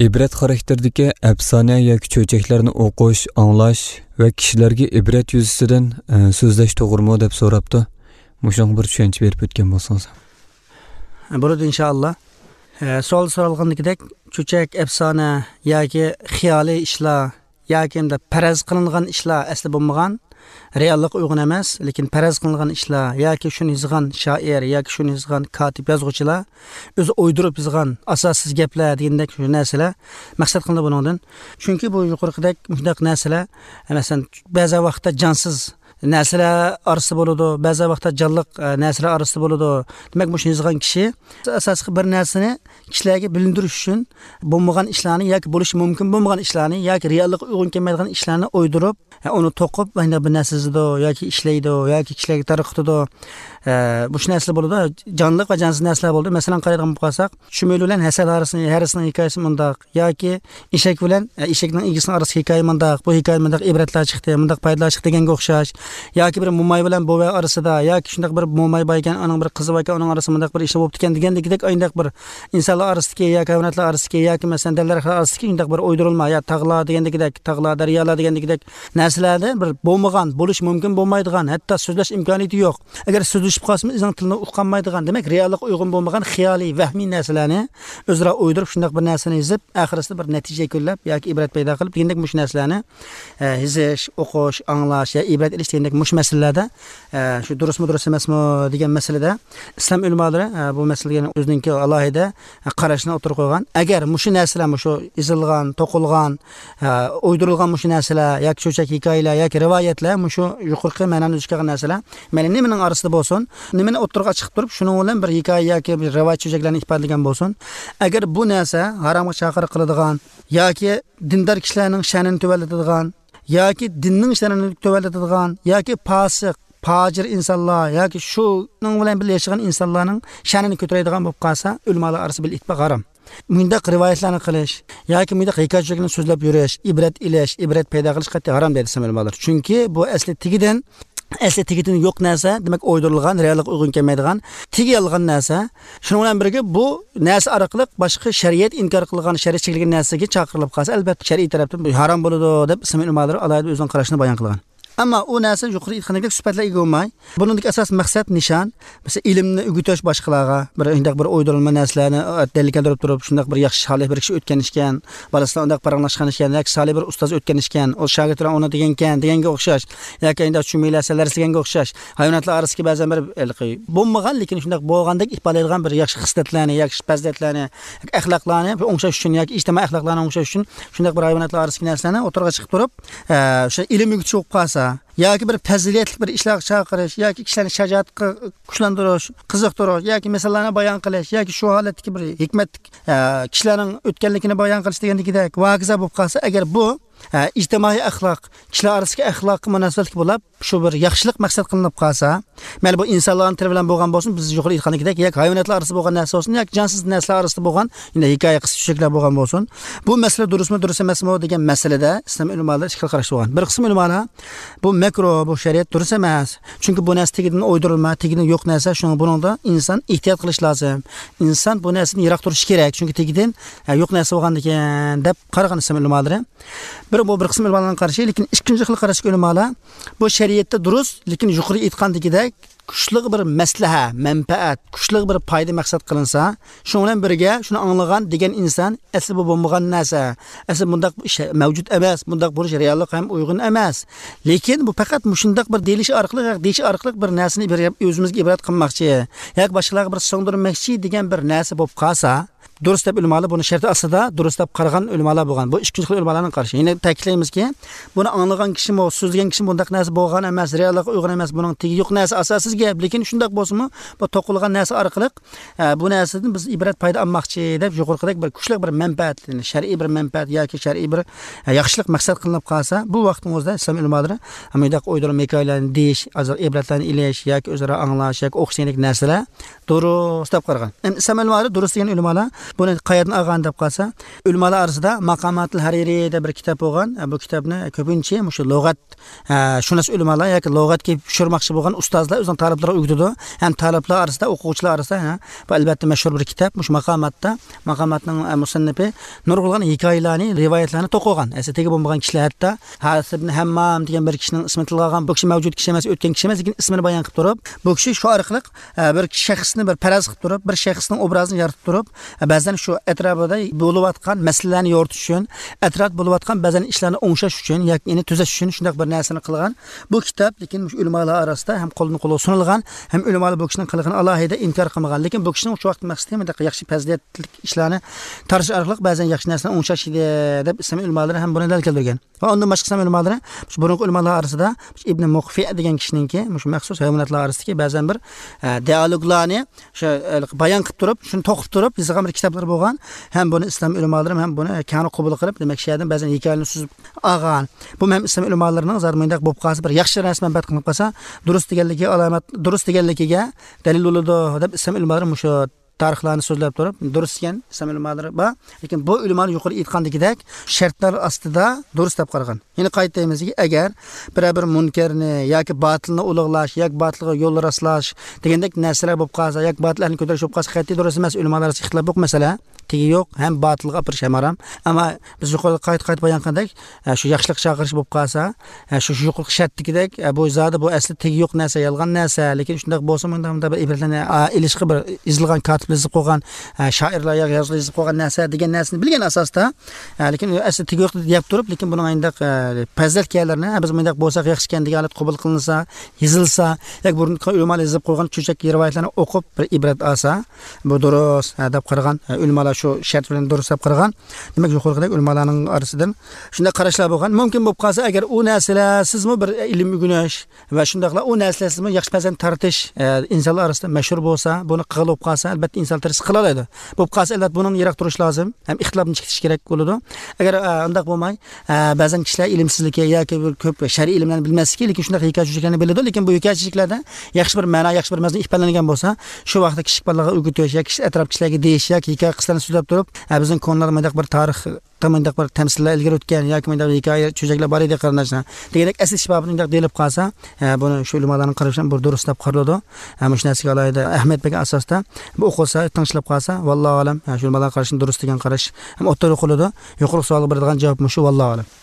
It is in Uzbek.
ibrat xarakterdagi afsona yoki cho'chaklarni o'qish, anglash va kishilarga ibrat yuzasidan so'zlash to'g'rimi deb so'rabdi. Mushung bir tushuncha berib o'tgan bo'lsangiz. Burada inşallah savol so'ralgandagidek cho'chak, afsona yoki xiyoliy ishlar yoki hamda faraz qilingan ishlar asli bo'lmagan, reallik uyg'un emas, lekin faraz qilingan ishlar yoki shuni yozgan shoir yoki shuni yozgan katib yozuvchilar o'zi o'ydirib yozgan asossiz gaplar degandek shu narsalar maqsad qilindi buningdan. Chunki bu yuqoridagi mushundaq narsalar masalan ba'zi vaqtda jonsiz narsalar orasida bo'ladi, ba'zi vaqtda jonliq narsalar orasida bo'ladi. Demak, bu yozgan kishi asosiy bir narsani kishilarga bilindirish uchun bo'lmagan ishlarni yoki bo'lishi mumkin bo'lmagan ishlarni yoki reallikka uyg'un kelmaydigan ishlarni o'ydirib, uni to'qib, mana bu narsasido yoki ishlaydi yoki kishilarga tarqatadi. Bu narsalar bo'ladi, jonliq va jonsiz narsalar bo'ladi. Masalan, qaraydigan bo'lsak, Shumayl bilan Hasan harisining hikoyasi mundaq yoki eshak bilan eshakning egasining orasida hikoya mundaq, bu hikoya mundaq ibratlar chiqdi, mundaq foydalar chiqdi deganga o'xshash. Yoki bir mo'may bilan bo'va orasida yoki shunday bir mo'may boy ekan, uning bir qizi bor ekan, uning orasida mundaq bir ish bo'lib ekan degandek ayndaq bir insonlar orasidagi yoki hayvonotlar orasidagi yoki masalan daraxtlar orasidagi shunday bir o'ydirilma yo tog'lar degandek, tog'lar, daryolar degandek narsalarda bir bo'lmagan, bo'lish mumkin bo'lmaydigan, hatto so'zlash imkoniyati yo'q. Agar so'zlashib qolsa, o'zining tilini uqolmaydigan, demak reallikka uyg'un bo'lmagan xiyoliy, vahmiy narsalarni o'zaro o'ydirib shunday bir narsani yozib, oxirisida bir natija ko'llab yoki ibrat paydo qilib degandek mush narsalarni yozish, o'qish, anglash yo ibrat ilish degandek mush masalalarda shu durustmi durust emasmi degan masalada islom ulamolari bu masalaga o'zining alohida qarashni o'tirib qo'ygan. Agar mush narsalar shu yozilgan, to'qilgan, o'ydirilgan mush narsalar yoki cho'chak hikoyalar yoki rivoyatlar shu yuqorqi ma'noni o'zgargan narsalar, mana nimaning orasida bo'lsin, nimani o'tirga chiqib turib, shuning bilan bir hikoya yoki bir rivoyat cho'chaklarni ifodalagan bo'lsin. Agar bu narsa haromga chaqiriq qiladigan yoki dindor kishilarning sha'nini tuvallatadigan yoki dinning sha'nini tuvallatadigan yoki fosiq, fojir insonlar yoki shuning bilan birga yashagan insonlarning sha'nini ko'taradigan bo'lib qolsa, ulamolar orasida bil ittifoq harom. Mundaq rivoyatlarni qilish yoki mundaq hikoyalarni so'zlab yurish, ibrat ilish, ibrat paydo qilish qat'iy harom dedi ulamolar. Chunki bu asli tigidan yo'q narsa, demak o'ydirilgan, reallikka uyg'un kelmaydigan, tigi yolg'on narsa. Shuning bilan birga bu narsa orqali boshqa shariat inkor qilgan, shariat chekilgan narsaga chaqirilib qolsa, albatta shariy tarafdan bu harom bo'ladi deb ulamolar alohida o'zining qarashini bayon qilgan. Ammo u narsa yuqori aytgandek sifatlarga ega bo'lmay, buningdagi asos maqsad nishon, masalan, ilmni o'rgatish boshqalarga, bir undaq bir o'ydirilma narsalarni dalillantirib turib, shundaq bir yaxshi solih bir kishi o'tgan ekan, bolasilar undaq paranglashgan ekan, yoki solih bir ustoz o'tgan ekan, o shogirdlar uni deganga o'xshash, yoki undaq shumiylarsalar deganga o'xshash, hayvonotlar orasiga ba'zan bir bo'lmagan, lekin shundaq bo'lgandek ifodalaydigan bir yaxshi xislatlarni, yaxshi fazilatlarni, axloqlarni o'ngshash uchun yoki ijtimoiy axloqlarni o'ngshash uchun shundaq bir hayvonotlar orasidagi narsalarni o'tirga chiqib turib, o'sha ilm o'rgatish bo'lib qolsa yoki bir fazilatli bir ishlar chaqirish yoki kishilarni shajoatga kuchlantirish, qiziqtirish yoki masalani bayon qilish yoki shu holatdagi bir hikmat kishilarning o'tganligini bayon qilish degandagidek voqea bo'lib qolsa, agar bu ijtimoiy axloq, kishilar orasidagi axloqqa munosabatli bo'lib, shu bir yaxshilik maqsad qilinib qolsa, mana bu insonlarning tili bilan bo'lgan bo'lsin, biz yuqori aytgandek, yoki hayvonotlar orasida bo'lgan narsa bo'lsin, yoki jonsiz narsalar orasida bo'lgan, endi hikoya qissa-cho'chaklar bo'lgan bo'lsin, bu masala durustmi, durust emasmi degan masalada islom ulamolari ikki xil qarash bo'lgan. Bir qism ulamolar bu makro, bu shariat durust emas. Chunki bu narsa tegidan o'ydirilma, tegidan yo'q narsa, shuning buningda inson ehtiyot qilish lozim. Inson bu narsani yiroq turishi kerak, chunki tegidan yo'q narsa bo'lgan ekan deb qaragan islom ulamolari. Bu bir qism ulamolarning qarashi, lekin ikkinchi xil qarash ulamolar bu shariatda durust, lekin yuqori aytgandagidek kuchli bir maslaha, manfaat, kuchli bir foyda maqsad qilinsa, shu bilan birga shuni anglagan degan inson asli bu bo'lmagan narsa, asli bundaq mavjud emas, bundaq bo'lish reallik ham uyg'un emas. Lekin bu faqat shundaq bir deyish orqali bir narsani o'zimizga ibrat qilmoqchi yoki boshqalarga bir so'ndirmoqchi degan bir narsa bo'lib qolsa, durust deb ulamolar buni sharti aslida durust deb qaragan ulamolar bo'lgan. Bu ikkinchi xil ulamolarning qarashi. Yine ta'kidlaymizki, buni anglagan kishi, so'zlagan kishi bundaq narsa bo'lgan emas, reallikka uyg'un emas, buning tegi yo'q narsa asossiz gap. Lekin shundaq bo'lsa-mu, bu to'qilgan narsa orqali bu narsadan biz ibrat paydo olmoqchi deb yuqoridagi bir kuchli bir manfaat, shar'iy bir manfaat yoki shar'iy bir yaxshilik maqsad qilinib qolsa, bu vaqtning o'zida islom ulamolari hamidaq o'ydirma hikoyalarni deyish, azal ibratlarni ilish yoki o'zaro anglash yoki o'qishlik narsalar durust deb qaragan. Endi islom ulamolari durust degan ulamolar buni qayerdan olgan deb qolsa, ulamolar orasida Maqamatul Hariri deb bir kitob bo'lgan. Bu kitobni ko'pincha shu lug'at shunas ulamolar yoki lug'atga tushirmoqchi bo'lgan ustozlar o'zining talablara o'rgatadi. Ham talablar orasida, o'quvchilar orasida bu albatta mashhur bir kitob. Mush maqomatning musannifi nurg'ulg'an hikoyalarni, rivoyatlarni to'qigan. Asli bo'lmagan kishilar hatto Hasib ibn Hammam degan bir kishining ismini tilgan, bu kishi mavjud kishi emas, o'tgan kishi emas, lekin ismini bayon qilib turib, bu kishi shu orqali bir shaxsni bir faraz qilib turib, bir shaxsning obrazini yaratib turib, ba'zan shu atrofida bo'layotgan masalalarni yoritish uchun, atrofda bo'layotgan ba'zan ishlarni o'ngshash uchun yoki uni tuzash uchun shunday bir narsani qilgan. Bu kitob lekin ulamolar orasida ham qo'ldan-qo'lga sunilgan, ham ulamolar bu kishining qilgan alohida inkor qilmagan, lekin bu kishining o'sha vaqt maqsadi ham yaxshi fazilatli ishlarni tarish orqali ba'zan yaxshi narsani o'ngshash edi deb islom ulamolar ham buni dalil keltirgan. Va undan boshqa islom ulamolar burungi ulamolar orasida Ibn Muqfi degan kishiningki, shu maxsus hayvonotlar orasidagi ba'zan bir dialoglarni shu bayon qilib turib, shuni to'qib turib, yozgan bir kitoblar bo'lgan. Ham buni islom ulamolari ham buni kani qabul qilib, demak shaydan ba'zan hikoyani suzib olgan. Bu ham islom ulamolarining zarmindaq bo'lib qolsa, bir yaxshi rasman bat qilib qolsa, durust deganligiga alomat, durust deganligiga dalil bo'ladi deb islom ulamolari shu tarixlarni so'zlab turib, durust ekan islom ulamolari bor, lekin bu ulamolar yuqori aytgandagidek shartlar ostida durust deb qaragan. Yine qaytaymizki, agar bir munkarni yoki batilni ulug'lash, yoki batilga yo'l rastlash degandek narsalar bo'lib qolsa, yoki batillarni ko'tarish bo'lib qolsa, qayta durust emas, ulamolar orasida ixtilof yo'q masala. Tegi yo'q, ham batilga apirish ham harom. Ammo biz yuqorida qayta bayon qildik, shu yaxshilik chaqirish bo'lib qolsa, shu yuqori shartdagidek bu zodi bu asli tegi yo'q narsa, yolg'on narsa, lekin shunday bo'lsa, bunda bir ibratlarni ilishqi bir izilgan katib yozib qo'ygan, shoirlar yozib qo'ygan narsa degan narsani bilgan asosda, lekin asli tegi yo'q deb turib, lekin buning ayndaq fazilatlarni biz bundaq bo'lsak yaxshi ekan degan holat qabul qilinsa, yozilsa, yoki burun ulamolar yozib qo'ygan cho'chak rivoyatlarni o'qib bir ibrat olsa, bu durust deb qaragan ulamolar shu shart bilan durust deb qaragan. Demak, yuqoridagi ulamolarning orasidan shunday qarashlar bo'lgan. Mumkin bo'lib qolsa, agar u narsalar sizmi bir ilm o'rganish va shundaqlar u narsalar sizmi yaxshi farzand tartish insonlar orasida mashhur bo'lsa, buni qilib qolsa, albatta inson tarish qila oladi. Bo'lib qolsa, albatta bundan yiroq turish lozim. Ham ixtilofni chekitish kerak bo'ladi. Agar undaq bo'lmay, ba'zan kishilar ilmsizligi yoki ko'p shar'iy ilmlarni bilmasligi, lekin shunday hikoyachiliklarni biladi, lekin bu hikoyachiliklarda yaxshi bir ma'no, yaxshi bir mazmun ifodalangan bo'lsa, shu vaqtda kichik bolalarga o'rgatish yoki atrof kishilarga deyish yoki hikoya qisqalarni so'zlab turib, bizning ko'nlar mendaq bir tarix, mendaq bir tamsillar ilgari o'tgan yoki mendaq hikoya cho'jaklar bor edi qarindoshlar. Degandek asl ishbobini mendaq delib qolsa, buni shu ulamolarning qarashidan bir durust deb qaraladi. Shu narsaga alohida Ahmed bek asosda bu o'qilsa, tinglab qolsa, vallohu alam, shu ulamolar qarashidan durust degan qarash ham o'ttirib qo'yiladi. Yuqori savolga beradigan javob shu, vallohu alam.